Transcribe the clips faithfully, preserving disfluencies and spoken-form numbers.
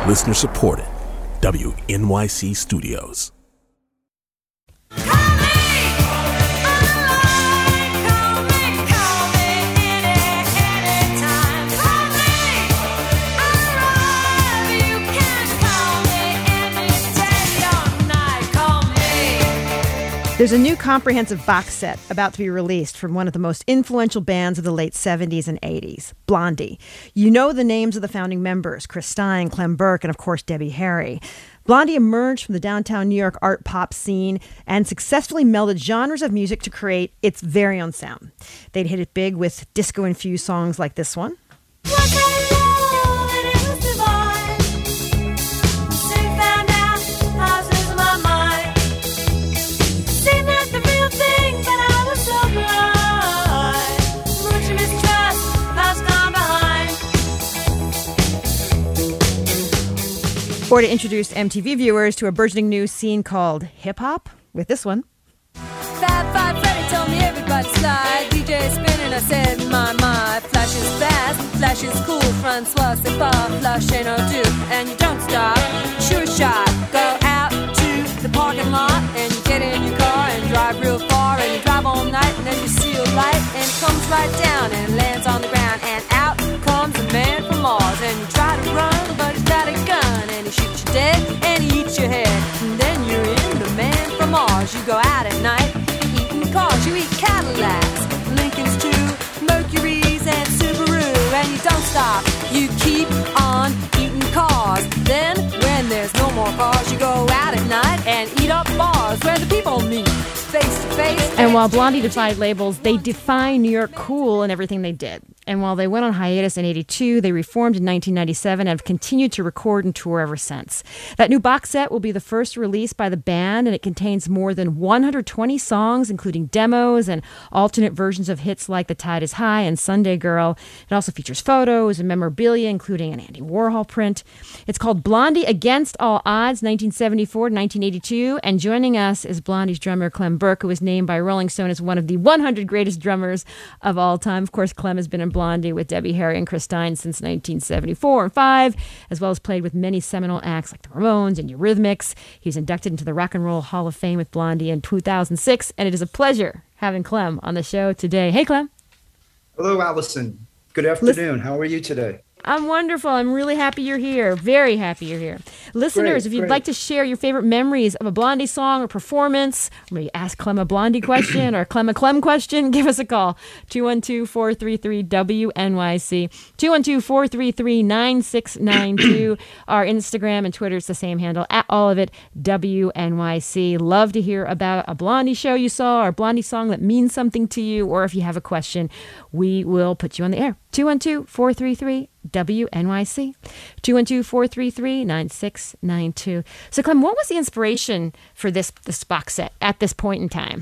Listener supported. W N Y C Studios. There's a new comprehensive box set about to be released from one of the most influential bands of the late seventies and eighties, Blondie. You know the names of the founding members, Chris Stein, Clem Burke, and of course Debbie Harry. Blondie emerged from the downtown New York art pop scene and successfully melded genres of music to create its very own sound. They'd hit it big with disco-infused songs like this one. Borda introduced M T V viewers to a burgeoning new scene called hip-hop with this one. Fab Five Freddy told me everybody slide. D J spinning, I said, my, my. Flash is fast, flash is cool. Francois, c'est pas, flash ain't no do. And you don't stop, sure shot. Go out to the parking lot and you get in your car and drive real far. And you drive all night and then you see a light and it comes right down and lands on the ground. And out comes a man from Mars. And you try to run, but he's got a gun. And he shoots you dead and he eats your head. And then you're in the man from Mars. You go out at night, eating cars. You eat Cadillacs, Lincolns too, Mercuries and Subaru. And you don't stop, you keep on eating cars. Then when there's no more cars, you go out at night and eat up bars where the people meet face to face. And while Blondie defied labels, they defined New York cool in everything they did. And while they went on hiatus in eighty-two, they reformed in nineteen ninety-seven and have continued to record and tour ever since. That new box set will be the first release by the band, and it contains more than one hundred twenty songs, including demos and alternate versions of hits like The Tide is High and Sunday Girl. It also features photos and memorabilia, including an Andy Warhol print. It's called Blondie Against All Odds, nineteen seventy-four to nineteen eighty-two, and joining us is Blondie's drummer Clem Burke, who was named by Rolling Stone as one of the one hundred greatest drummers of all time. Of course, Clem has been in Blondie with Debbie Harry and Chris Stein since nineteen seventy-four and five, as well as played with many seminal acts like the Ramones and Eurythmics. He was inducted into the Rock and Roll Hall of Fame with Blondie in two thousand six, and it is a pleasure having Clem on the show today. Hey, Clem. Hello, Allison. Good afternoon. Listen, How are you today? I'm wonderful. I'm really happy you're here. Very happy you're here. Listeners, Great, if you'd great. like to share your favorite memories of a Blondie song or performance, or maybe ask Clem a Blondie question or Clem a Clem question, give us a call. two one two, four three three, W N Y C. two one two, four three three, nine six nine two. Our Instagram and Twitter is the same handle, at all of it, W N Y C. Love to hear about a Blondie show you saw or a Blondie song that means something to you, or if you have a question, we will put you on the air. two one two, four three three, W N Y C. two one two, four three three, nine six nine two. So, Clem, what was the inspiration for this, this box set at this point in time?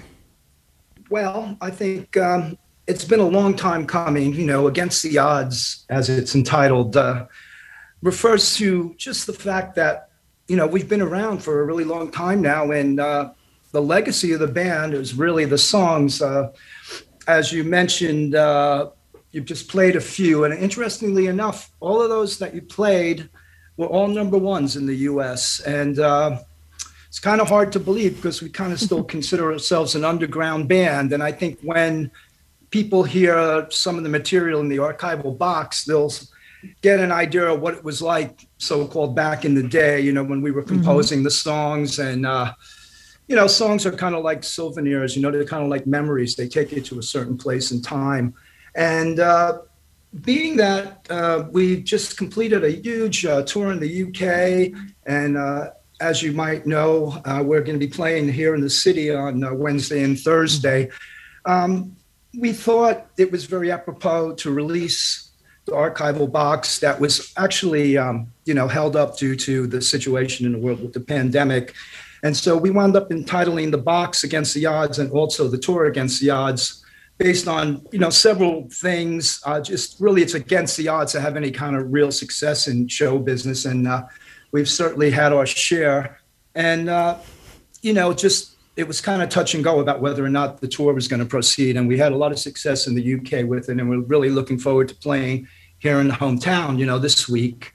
Well, I think um, it's been a long time coming. You know, Against the Odds, as it's entitled, uh, refers to just the fact that, you know, we've been around for a really long time now, and uh, the legacy of the band is really the songs. Uh, as you mentioned, uh, you've just played a few, and interestingly enough, all of those that you played were all number ones in the U S, and uh, it's kind of hard to believe because we kind of still consider ourselves an underground band. And I think when people hear some of the material in the archival box, they'll get an idea of what it was like, so-called back in the day, you know, when we were composing mm-hmm. the songs. And, uh, you know, songs are kind of like souvenirs, you know, they're kind of like memories. They take you to a certain place in time. And uh, being that uh, we just completed a huge uh, tour in the U K, and uh, as you might know, uh, we're going to be playing here in the city on uh, Wednesday and Thursday. Um, we thought it was very apropos to release the archival box that was actually, um, you know, held up due to the situation in the world with the pandemic. And so we wound up entitling the box Against the Odds and also the tour Against the Odds, based on, you know, several things. Uh, just really, it's against the odds to have any kind of real success in show business. And uh, we've certainly had our share. And, uh, you know, just, it was kind of touch and go about whether or not the tour was going to proceed. And we had a lot of success in the U K with it. And we're really looking forward to playing here in the hometown, you know, this week.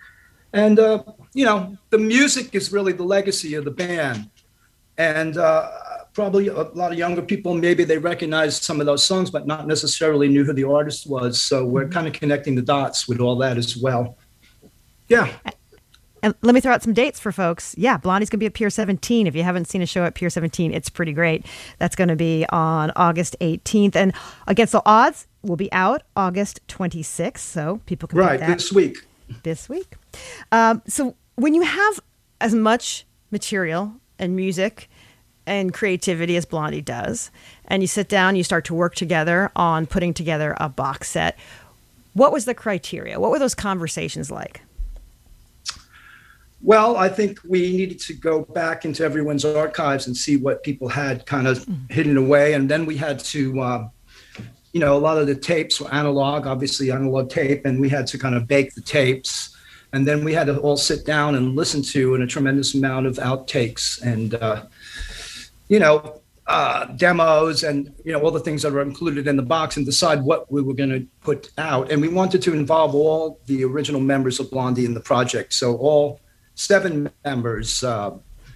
And, uh, you know, the music is really the legacy of the band. And uh, probably a lot of younger people, maybe they recognize some of those songs, but not necessarily knew who the artist was. So we're kind of connecting the dots with all that as well. Yeah. And let me throw out some dates for folks. Yeah, Blondie's going to be at Pier seventeen. If you haven't seen a show at Pier seventeen, it's pretty great. That's going to be on August eighteenth. And Against the Odds will be out August twenty-sixth. So people can Right, pick that this week. This week. Um, so when you have as much material and music and creativity as Blondie does, and you sit down, you start to work together on putting together a box set, what was the criteria? What were those conversations like? Well, I think we needed to go back into everyone's archives and see what people had kind of mm-hmm. hidden away. And then we had to, uh, you know, a lot of the tapes were analog, obviously analog tape, and we had to kind of bake the tapes. And then we had to all sit down and listen to in a tremendous amount of outtakes and, uh, you know, uh, demos and, you know, all the things that were included in the box and decide what we were going to put out. And we wanted to involve all the original members of Blondie in the project. So all seven members, uh,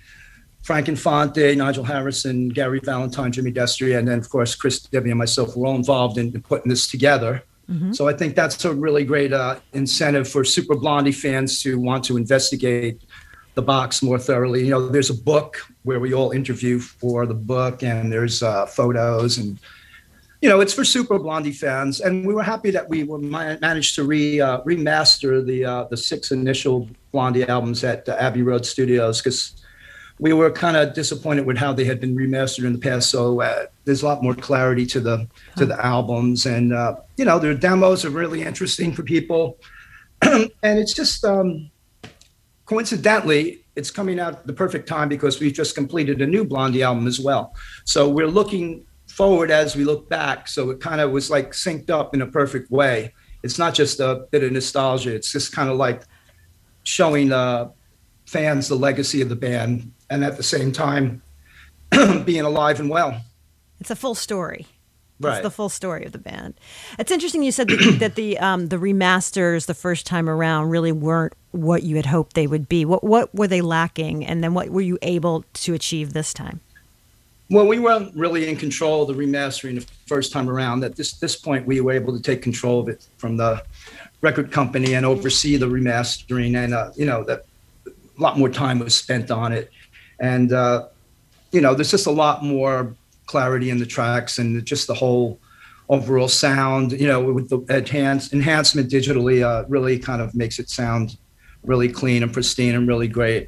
Frank Infante, Nigel Harrison, Gary Valentine, Jimmy Destry, and then, of course, Chris, Debbie, and myself were all involved in, in putting this together. Mm-hmm. So I think that's a really great uh, incentive for Super Blondie fans to want to investigate the box more thoroughly. You know, there's a book where we all interview for the book, and there's uh, photos, and you know, it's for Super Blondie fans. And we were happy that we were managed to re uh, remaster the uh, the six initial Blondie albums at uh, Abbey Road Studios, because we were kind of disappointed with how they had been remastered in the past. So uh, there's a lot more clarity to the to the albums, and uh, you know, their demos are really interesting for people. And it's just um, coincidentally, it's coming out at the perfect time because we've just completed a new Blondie album as well. So we're looking forward as we look back. So it kind of was like synced up in a perfect way. It's not just a bit of nostalgia. It's just kind of like showing uh, fans the legacy of the band, and at the same time being alive and well. It's a full story. Right. It's the full story of the band. It's interesting you said that, that the um, the remasters the first time around really weren't what you had hoped they would be. What what were they lacking, and then what were you able to achieve this time? Well, we weren't really in control of the remastering the first time around. At this this point, we were able to take control of it from the record company and oversee the remastering, and uh, you know, that a lot more time was spent on it, and uh, you know, there's just a lot more clarity in the tracks and just the whole overall sound, you know, with the enhance, enhancement digitally uh, really kind of makes it sound really clean and pristine and really great.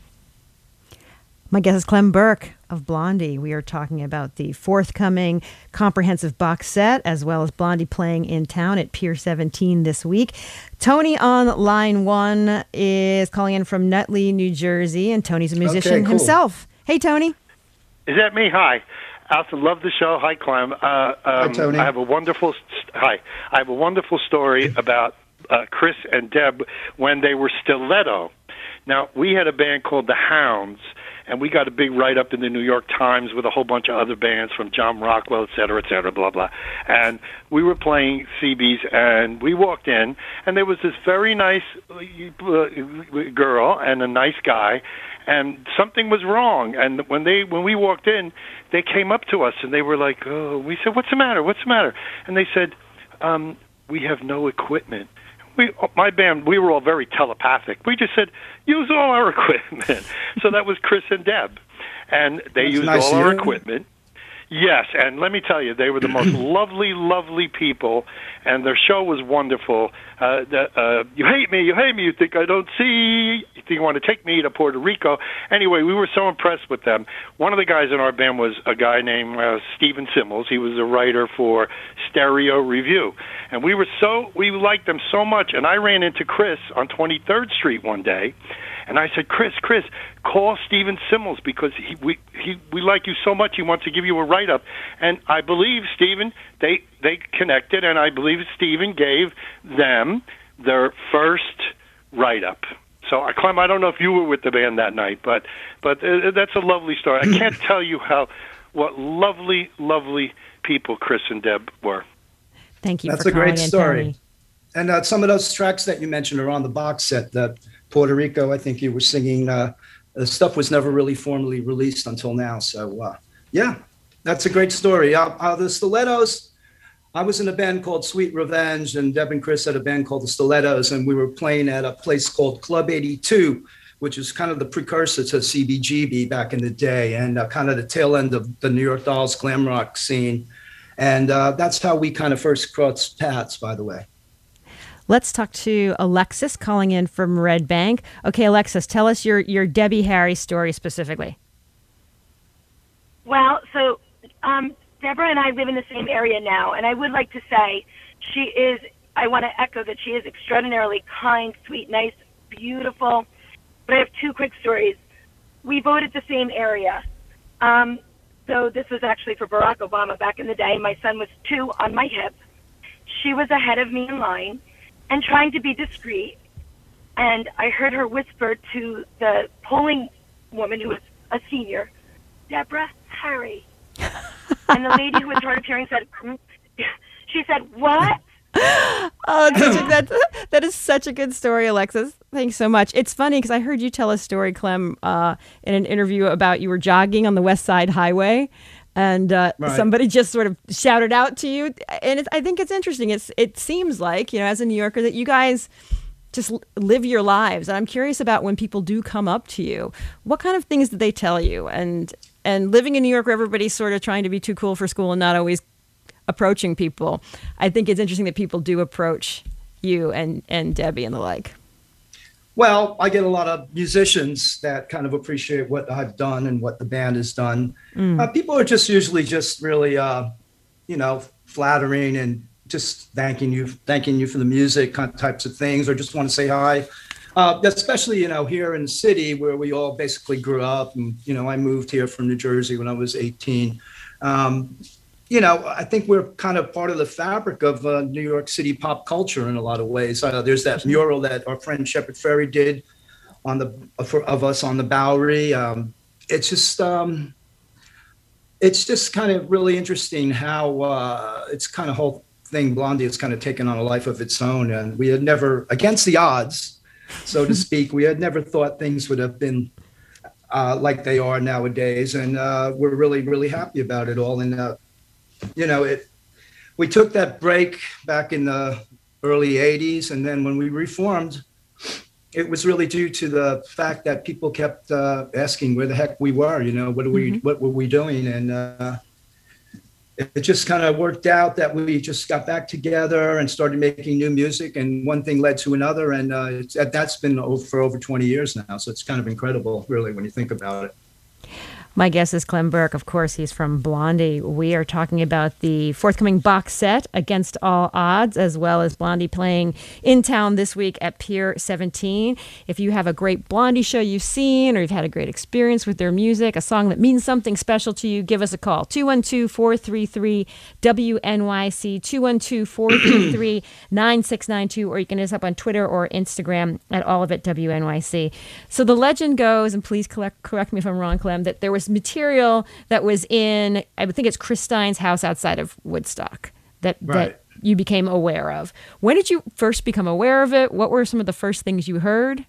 My guest is Clem Burke of Blondie. We are talking about the forthcoming comprehensive box set, as well as Blondie playing in town at Pier seventeen this week. Tony on line one is calling in from Nutley, New Jersey, and Tony's a musician okay, cool. himself. Hey, Tony. Is that me? Hi. Alison, love the show. Hi, Clem. Uh, um, hi, Tony. I have a wonderful hi. I have a wonderful story about uh, Chris and Deb when they were Stiletto. Now, we had a band called the Hounds, and we got a big write-up in the New York Times with a whole bunch of other bands from John Rockwell, et cetera, et cetera, blah, blah. And we were playing C Bs, and we walked in, and there was this very nice uh, girl and a nice guy, and something was wrong. And when they when we walked in, they came up to us, and they were like, oh, we said, what's the matter, what's the matter? And they said, um, we have no equipment. We, my band, we were all very telepathic. We just said, use all our equipment. So that was Chris and Deb. And they That's used nice all our hearing. equipment. Yes, and let me tell you, they were the most lovely, lovely people, and their show was wonderful. Uh, the, uh, you hate me, you hate me, you think I don't see, you think you want to take me to Puerto Rico. Anyway, we were so impressed with them. One of the guys in our band was a guy named uh, Stephen Simmels. He was a writer for Stereo Review. And we were so, we liked them so much, and I ran into Chris on twenty-third Street one day, and I said, Chris, Chris, call Stephen Simmels because he, we he, we like you so much. He wants to give you a write-up. And I believe, Stephen, they, they connected, and I believe Stephen gave them their first write-up. So, Clem, I don't know if you were with the band that night, but but uh, that's a lovely story. I can't tell you how what lovely, lovely people Chris and Deb were. Thank you That's for a great calling in, story. Tony. and uh, some of those tracks that you mentioned are on the box set. That Puerto Rico, I think you were singing. Uh, the stuff was never really formally released until now. So uh, yeah, that's a great story. Uh, uh, the Stilettos. I was in a band called Sweet Revenge, and Deb and Chris had a band called the Stilettos, and we were playing at a place called Club eighty-two, which is kind of the precursor to C B G B back in the day, and uh, kind of the tail end of the New York Dolls glam rock scene. And uh, that's how we kind of first crossed paths, by the way. Let's talk to Alexis calling in from Red Bank. Okay, Alexis, tell us your, your Debbie Harry story specifically. Well, so um, Deborah and I live in the same area now, and I would like to say she is, I want to echo that she is extraordinarily kind, sweet, nice, beautiful. But I have two quick stories. We voted the same area. Um, so this was actually for Barack Obama back in the day. My son was two on my hip. She was ahead of me in line and trying to be discreet. And I heard her whisper to the polling woman who was a senior, Deborah Harry. And the lady who was hard of hearing said, she said, what? Oh, that, that is such a good story, Alexis. Thanks so much. It's funny because I heard you tell a story, Clem, uh, in an interview about you were jogging on the West Side Highway, and uh, right. somebody just sort of shouted out to you. And it's, I think it's interesting. It's It seems like, you know, as a New Yorker, that you guys just live your lives. And I'm curious about when people do come up to you, what kind of things did they tell you? And and living in New York where everybody's sort of trying to be too cool for school and not always approaching people, I think it's interesting that people do approach you and, and Debbie and the like. Well, I get a lot of musicians that kind of appreciate what I've done and what the band has done. Mm. Uh, people are just usually just really, uh, you know, flattering and just thanking you, thanking you for the music kind of types of things, or just want to say hi. Uh, especially, you know, here in the city where we all basically grew up. And, you know, I moved here from New Jersey when I was eighteen. Um, you know, I think we're kind of part of the fabric of uh, New York City pop culture in a lot of ways. Uh, there's that mural that our friend Shepard Fairey did on the for, of us on the Bowery. Um, it's just um, it's just kind of really interesting how uh, it's kind of whole thing. Blondie has kind of taken on a life of its own, and we had never, against the odds, so to speak, we had never thought things would have been uh, like they are nowadays, and uh, we're really, really happy about it all. And uh, you know, it. We took that break back in the early eighties, and then when we reformed, it was really due to the fact that people kept uh, asking where the heck we were. You know, what are we, mm-hmm. what were we doing? And uh, it, it just kind of worked out that we just got back together and started making new music, and one thing led to another, and uh, it's, that's been over, for over twenty years now. So it's kind of incredible, really, when you think about it. My guest is Clem Burke. Of course, he's from Blondie. We are talking about the forthcoming box set, Against All Odds, as well as Blondie playing in town this week at Pier seventeen. If you have a great Blondie show you've seen, or you've had a great experience with their music, a song that means something special to you, give us a call. two one two, four three three, W N Y C, two one two, four three three, nine six nine two, or you can hit us up on Twitter or Instagram at all of it W N Y C. So the legend goes, and please correct, correct me if I'm wrong, Clem, that there was material that was in, I would think it's Chris Stein's house outside of Woodstock that, right. that you became aware of. When did you first become aware of it? What were some of the first things you heard?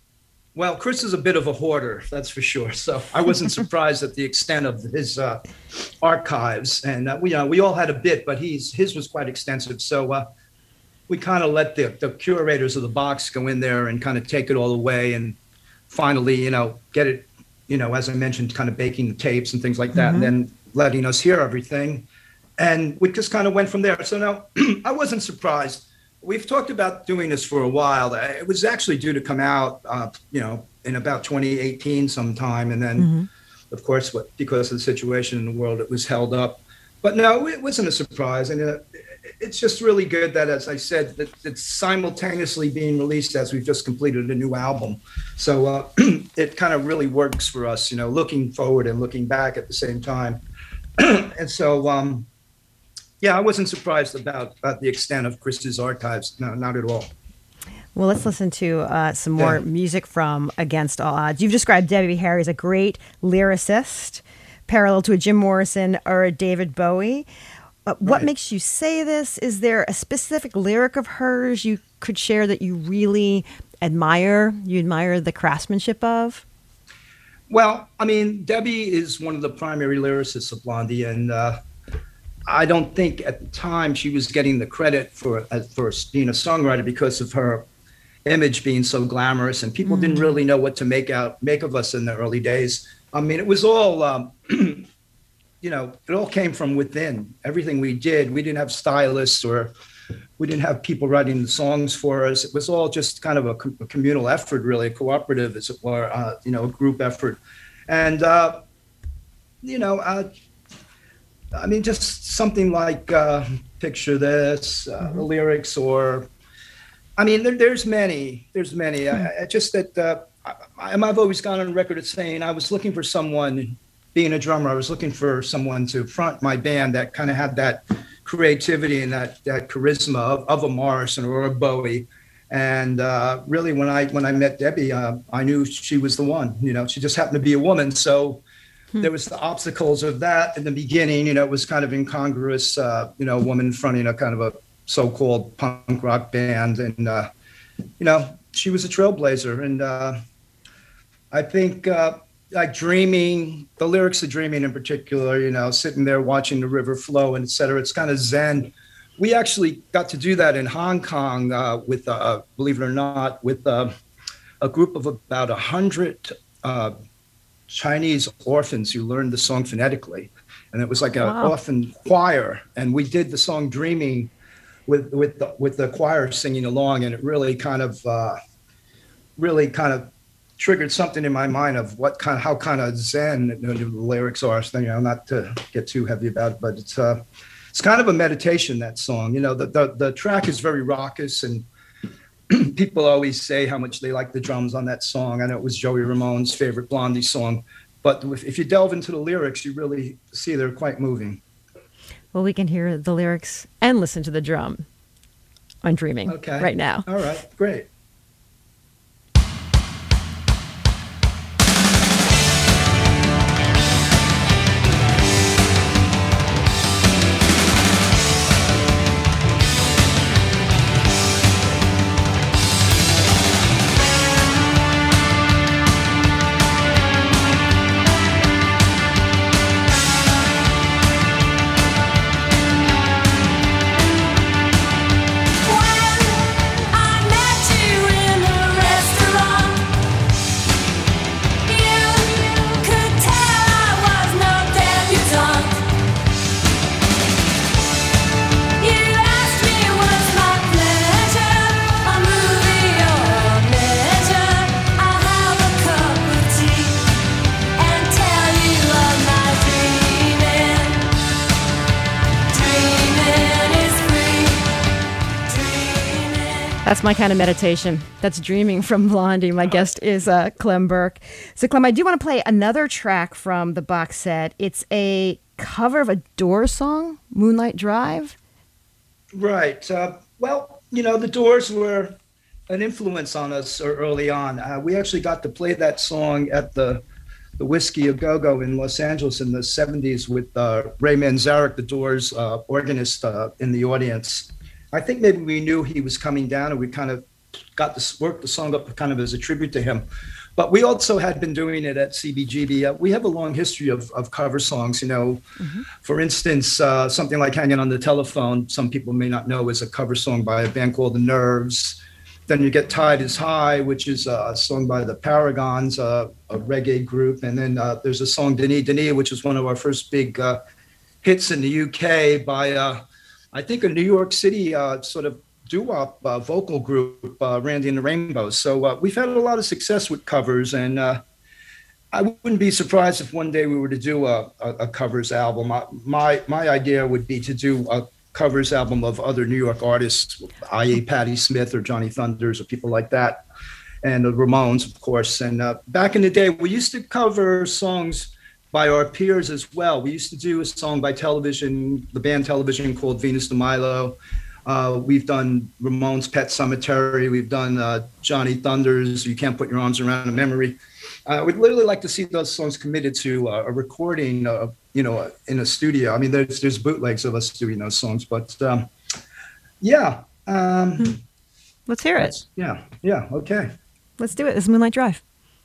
Well, Chris is a bit of a hoarder, that's for sure. So I wasn't surprised at the extent of his uh, archives. And uh, we, you know, we all had a bit, but he's his was quite extensive. So uh, we kind of let the, the curators of the box go in there and kind of take it all away, and finally, you know, get it, you know, as I mentioned, kind of baking the tapes and things like that, mm-hmm. and then letting us hear everything. And we just kind of went from there. So now I wasn't surprised. We've talked about doing this for a while. It was actually due to come out, uh, you know, in about twenty eighteen sometime. And then, mm-hmm. of course, what, because of the situation in the world, it was held up. But no, it wasn't a surprise. And uh, it's just really good that, as I said, that it's simultaneously being released as we've just completed a new album. So uh, it kind of really works for us, you know, looking forward and looking back at the same time. And so, um, yeah, I wasn't surprised about, about the extent of Chris's archives. No, not at all. Well, let's listen to uh, some more yeah. music from Against All Odds. You've described Debbie Harry as a great lyricist, parallel to a Jim Morrison or a David Bowie. Uh, what Right. makes you say this? Is there a specific lyric of hers you could share that you really admire, you admire the craftsmanship of? Well, I mean, Debbie is one of the primary lyricists of Blondie, and uh, I don't think at the time she was getting the credit for uh, for being a songwriter because of her image being so glamorous, and people didn't really know what to make out make of us in the early days. I mean, it was all, um, you know, it all came from within. Everything we did, we didn't have stylists or we didn't have people writing the songs for us. It was all just kind of a, com- a communal effort, really, a cooperative, as it were, uh, you know, a group effort. And, uh, you know, uh, I mean, just something like uh, Picture This, uh, Mm-hmm. the lyrics, or, I mean, there, there's many, there's many. Hmm. I, I just that uh, I, I've always gone on record as saying I was looking for someone, being a drummer, I was looking for someone to front my band that kind of had that creativity and that, that charisma of, of a Morrison or a Bowie. And uh, really, when I when I met Debbie, uh, I knew she was the one. You know, she just happened to be a woman. So there was the obstacles of that in the beginning. You know, it was kind of incongruous. Uh, you know, a woman fronting a kind of a so-called punk rock band, and uh, you know, she was a trailblazer. And uh, I think uh, like Dreaming, the lyrics of Dreaming in particular. You know, sitting there watching the river flow, and et cetera. It's kind of Zen. We actually got to do that in Hong Kong uh, with, uh, believe it or not, with uh, a group of about a hundred uh, Chinese orphans who learned the song phonetically, and it was like an Wow. orphan choir. And we did the song "Dreaming" with with the, with the choir singing along, and it really kind of uh, really kind of triggered something in my mind of what kind, how kind of Zen the, the lyrics are. So, you know, not to get too heavy about it, but it's. Uh, It's kind of a meditation, that song. You know, the, the, the track is very raucous, and people always say how much they like the drums on that song. I know it was Joey Ramone's favorite Blondie song, but if, if you delve into the lyrics, you really see they're quite moving. Well, we can hear the lyrics and listen to the drum on Dreaming Okay. right now. All right, great. That's my kind of meditation. That's Dreaming from Blondie. My guest is uh, Clem Burke. So, Clem, I do want to play another track from the box set. It's a cover of a Doors song, Moonlight Drive. Right. Uh, well, you know, the Doors were an influence on us early on. Uh, we actually got to play that song at the the Whiskey A Go Go in Los Angeles in the seventies with uh, Ray Manzarek, the Doors uh, organist, uh, in the audience. I think maybe we knew he was coming down, and we kind of got to work the song up kind of as a tribute to him. But we also had been doing it at C B G B. Uh, we have a long history of, of cover songs. You know, mm-hmm. For instance, uh, something like Hanging on the Telephone, some people may not know, is a cover song by a band called The Nerves. Then you get Tide is High, which is a song by the Paragons, uh, a reggae group. And then uh, there's a song, Denis Denis, which was one of our first big uh, hits in the U K by, uh, I think, a New York City uh, sort of doo-wop uh, vocal group, uh, Randy and the Rainbows. So uh, we've had a lot of success with covers, and uh, I wouldn't be surprised if one day we were to do a, a, a covers album. I, my my idea would be to do a covers album of other New York artists, that is. Patti Smith or Johnny Thunders or people like that, and the Ramones, of course. And uh, back in the day, we used to cover songs by our peers as well. We used to do a song by Television, the band Television, called Venus de Milo. Uh, we've done Ramones' Pet Cemetery. We've done uh, Johnny Thunders, You Can't Put Your Arms Around a Memory. Uh, we'd literally like to see those songs committed to uh, a recording, uh, you know, in a studio. I mean, there's there's bootlegs of us doing those songs, but um, yeah. Um, Let's hear it. Yeah, yeah, okay. Let's do it. This is Moonlight Drive.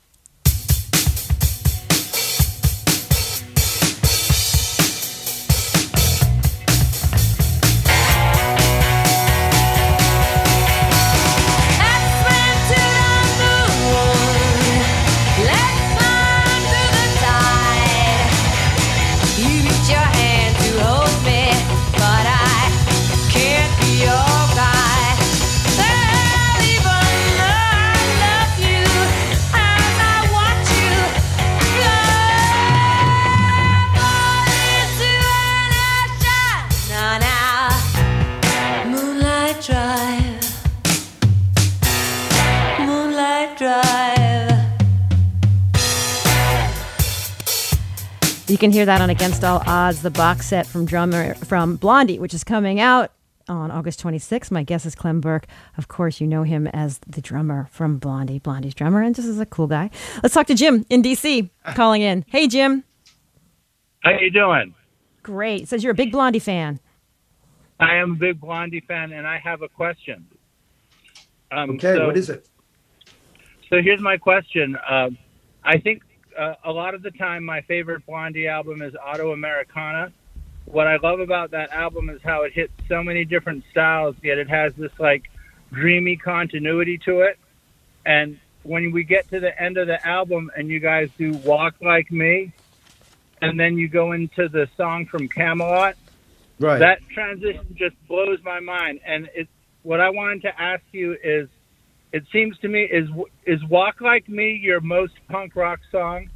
You can hear that on Against All Odds, the box set from drummer from Blondie, which is coming out on August twenty-sixth. My guest is Clem Burke. Of course, you know him as the drummer from Blondie, Blondie's drummer, and just as a cool guy. Let's talk to Jim in D C calling in. Hey, Jim. How you doing? Great. It says you're a big Blondie fan. I am a big Blondie fan, and I have a question. Um, okay, so, what is it? So here's my question. Uh, I think uh, a lot of the time my favorite Blondie album is Auto Americana. What I love about that album is how it hits so many different styles, yet it has this like dreamy continuity to it. And when we get to the end of the album and you guys do Walk Like Me, and then you go into the song from Camelot, right? That transition just blows my mind. And it, what I wanted to ask you is, it seems to me, is is Walk Like Me your most punk rock song?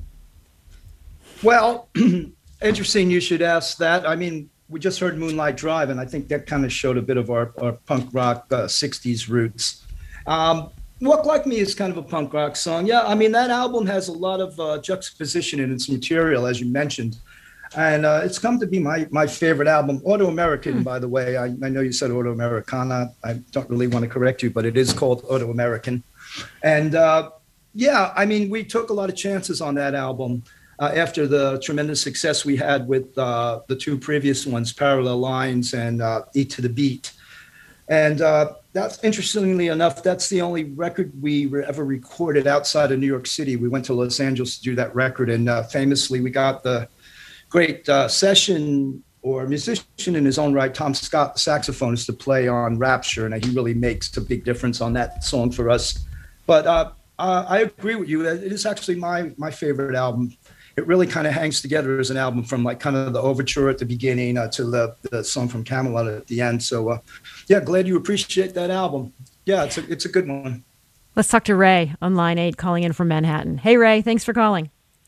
Well, interesting you should ask that. I mean, we just heard Moonlight Drive, and I think that kind of showed a bit of our, our punk rock uh, sixties roots. Um, Walk Like Me is kind of a punk rock song. Yeah, I mean, that album has a lot of uh, juxtaposition in its material, as you mentioned. And uh, it's come to be my my favorite album. Auto American, mm. by the way. I, I know you said Auto Americana. I don't really want to correct you, but it is called Auto American. And uh, yeah, I mean, we took a lot of chances on that album uh, after the tremendous success we had with uh, the two previous ones, Parallel Lines and uh, Eat to the Beat. And uh, that's, interestingly enough, that's the only record we re- ever recorded outside of New York City. We went to Los Angeles to do that record, and uh, famously we got the great uh, session or musician in his own right, Tom Scott, the saxophonist, to play on Rapture, and he really makes a big difference on that song for us. But uh, uh, I agree with you. It is actually my my favorite album. It really kind of hangs together as an album, from like kind of the overture at the beginning uh, to the, the song from Camelot at the end. So uh, yeah, glad you appreciate that album. Yeah, it's a, it's a good one. Let's talk to Ray on line eight, calling in from Manhattan. Hey, Ray, thanks for calling.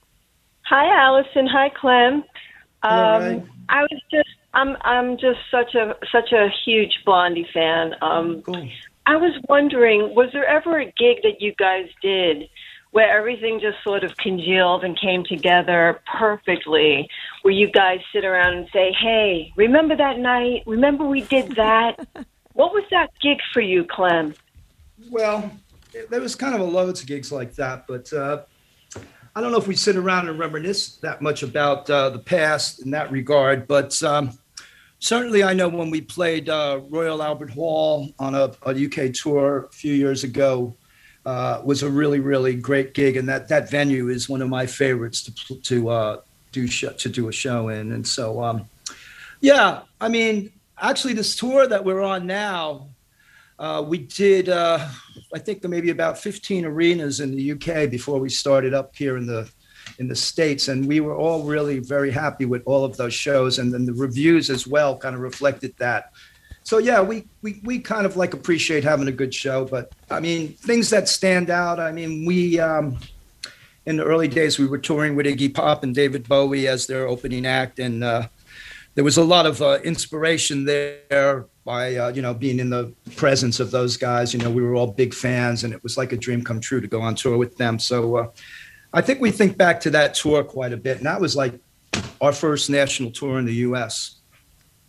Hi, Allison. Hi, Clem. Hello, Um, Ray. I was just, I'm, I'm just such a, such a huge Blondie fan. Um, Cool. I was wondering, was there ever a gig that you guys did where everything just sort of congealed and came together perfectly, where you guys sit around and say, hey, remember that night? Remember we did that? What was that gig for you, Clem? Well, there was kind of a loads of gigs like that, but uh, I don't know if we sit around and reminisce that much about uh, the past in that regard. But um, certainly I know when we played uh, Royal Albert Hall on a, a U K tour a few years ago, uh, was a really, really great gig. And that, that venue is one of my favorites to to uh, do sh- to do a show in. And so, um, yeah, I mean, actually this tour that we're on now, Uh, we did, uh, I think, there maybe about fifteen arenas in the U K before we started up here in the in the States, and we were all really very happy with all of those shows, and then the reviews as well kind of reflected that. So yeah, we we we kind of like appreciate having a good show. But I mean, things that stand out. I mean, we um, in the early days we were touring with Iggy Pop and David Bowie as their opening act, and uh, there was a lot of uh, inspiration there by, uh, you know, being in the presence of those guys. You know, we were all big fans, and it was like a dream come true to go on tour with them. So uh, I think we think back to that tour quite a bit. And that was like our first national tour in the U S.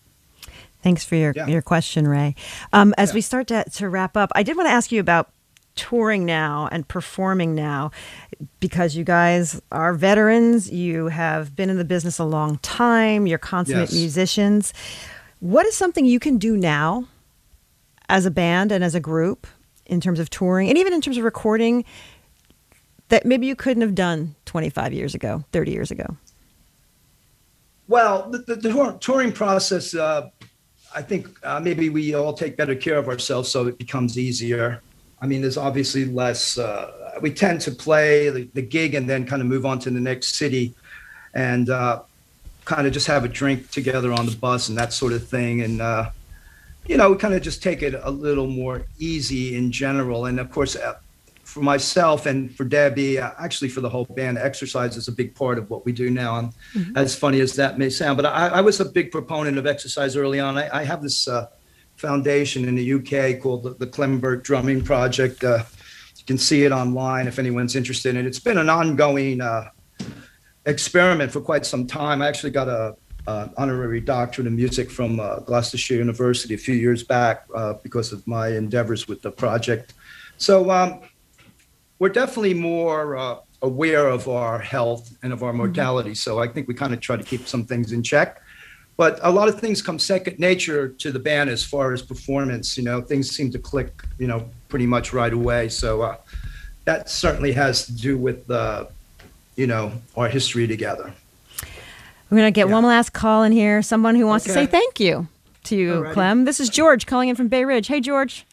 Thanks for your, Yeah. your question, Ray. Um, as Yeah. we start to, to wrap up, I did want to ask you about touring now and performing now, because you guys are veterans, you have been in the business a long time, you're consummate Yes. musicians. What is something you can do now as a band and as a group in terms of touring and even in terms of recording that maybe you couldn't have done twenty-five years ago, thirty years ago? Well, the, the, the tour- touring process, uh, I think uh, maybe we all take better care of ourselves so it becomes easier. I mean, there's obviously less, uh, we tend to play the, the gig and then kind of move on to the next city and uh, kind of just have a drink together on the bus and that sort of thing. And, uh, you know, we kind of just take it a little more easy in general. And of course, uh, for myself and for Debbie, uh, actually for the whole band, exercise is a big part of what we do now. And Mm-hmm. as funny as that may sound, but I, I was a big proponent of exercise early on. I, I have this uh, foundation in the U K called the, the Clemberg Drumming Project. Uh, you can see it online if anyone's interested. And it's been an ongoing uh, experiment for quite some time. I actually got a uh, honorary doctorate in music from uh, Gloucestershire University a few years back uh, because of my endeavors with the project. So um, we're definitely more uh, aware of our health and of our mortality. So I think we kind of try to keep some things in check. But a lot of things come second nature to the band as far as performance. You know, things seem to click, you know, pretty much right away. So uh, that certainly has to do with, uh, you know, our history together. We're going to get Yeah. one last call in here. Someone who wants to say Okay. thank you to you, Alrighty. Clem. This is George calling in from Bay Ridge. Hey, George.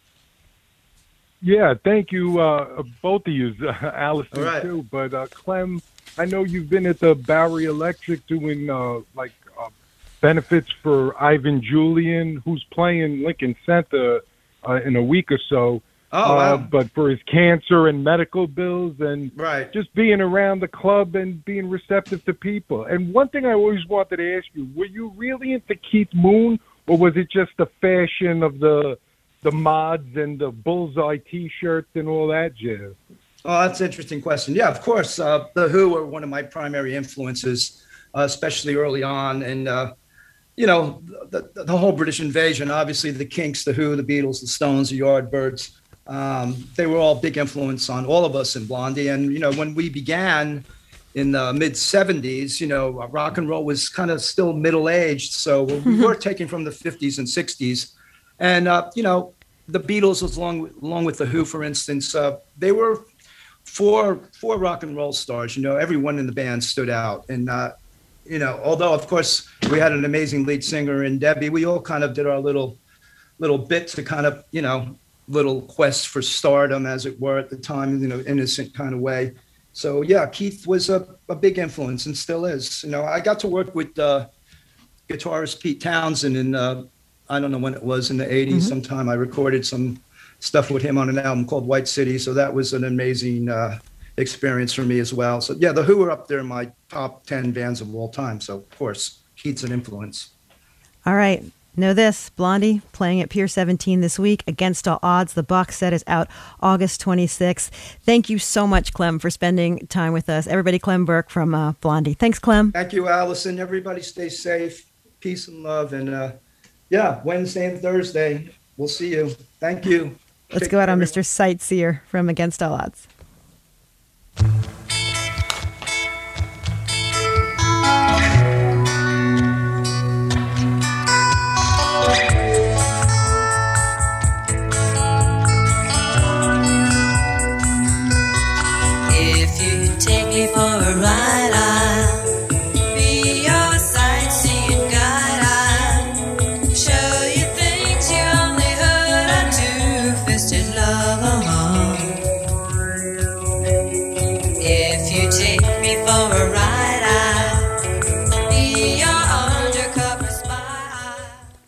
Yeah, thank you, uh, both of you, Allison All right. too. But uh, Clem, I know you've been at the Bowery Electric doing uh, like uh, benefits for Ivan Julian, who's playing Lincoln Center uh, in a week or so. Oh, uh, wow. But for his cancer and medical bills, and Right. just being around the club and being receptive to people. And one thing I always wanted to ask you: were you really into Keith Moon, or was it just the fashion of the the mods and the bullseye T-shirts and all that jazz? Oh, that's an interesting question. Yeah, of course. Uh, the Who were one of my primary influences, uh, especially early on. And, uh, you know, the, the, the whole British invasion, obviously the Kinks, the Who, the Beatles, the Stones, the Yardbirds, um, they were all big influence on all of us in Blondie. And, you know, when we began in the mid seventies, you know, rock and roll was kind of still middle-aged. So we were taken from the fifties and sixties. And, uh, you know, the Beatles, was along, along with the Who, for instance, uh, they were four, four rock and roll stars. You know, everyone in the band stood out. And, uh, you know, although, of course, we had an amazing lead singer in Debbie, we all kind of did our little, little bit to kind of, you know, little quest for stardom, as it were, at the time, you know, innocent kind of way. So, yeah, Keith was a, a big influence and still is. You know, I got to work with uh, guitarist Pete Townsend in, uh, I don't know when it was, in the eighties. Mm-hmm. Sometime I recorded some stuff with him on an album called White City. So that was an amazing uh, experience for me as well. So, yeah, the Who are up there in my top ten bands of all time. So, of course, Keith's an influence. All right. Know this, Blondie playing at Pier seventeen this week. Against All Odds, the box set is out August twenty-sixth. Thank you so much, Clem, for spending time with us. Everybody, Clem Burke from uh, Blondie. Thanks, Clem. Thank you, Allison. Everybody stay safe. Peace and love. And, uh, yeah, Wednesday and Thursday, we'll see you. Thank you. Let's Take go out care, on everyone. Mister Sightseer from Against All Odds. If you take me for a ride, I'll be your sightseeing guide. I'll show you things you only heard of two-fisted love. If you take me for a ride, I'll be your undercover spy.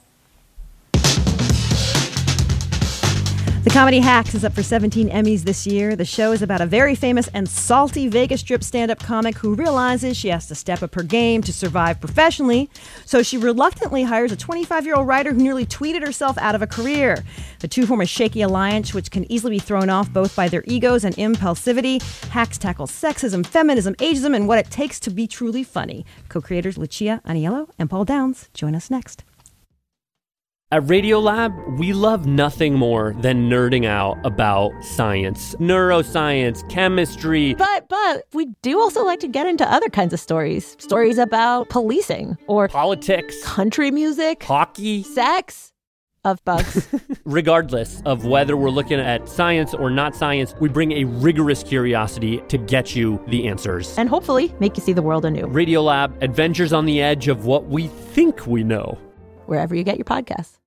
The comedy Hacks is up for seventeen Emmys this year. The show is about a very famous and salty Vegas Strip stand-up comic who realizes she has to step up her game to survive professionally. So she reluctantly hires a twenty-five-year-old writer who nearly tweeted herself out of a career. The two form a shaky alliance which can easily be thrown off both by their egos and impulsivity. Hacks tackles sexism, feminism, ageism, and what it takes to be truly funny. Co-creators Lucia Aniello and Paul Downs join us next. At Radiolab, we love nothing more than nerding out about science, neuroscience, chemistry. But, but we do also like to get into other kinds of stories. Stories about policing or politics, country music, hockey, sex, of bugs. Regardless of whether we're looking at science or not science, we bring a rigorous curiosity to get you the answers. And hopefully make you see the world anew. Radiolab, adventures on the edge of what we think we know. Wherever you get your podcasts.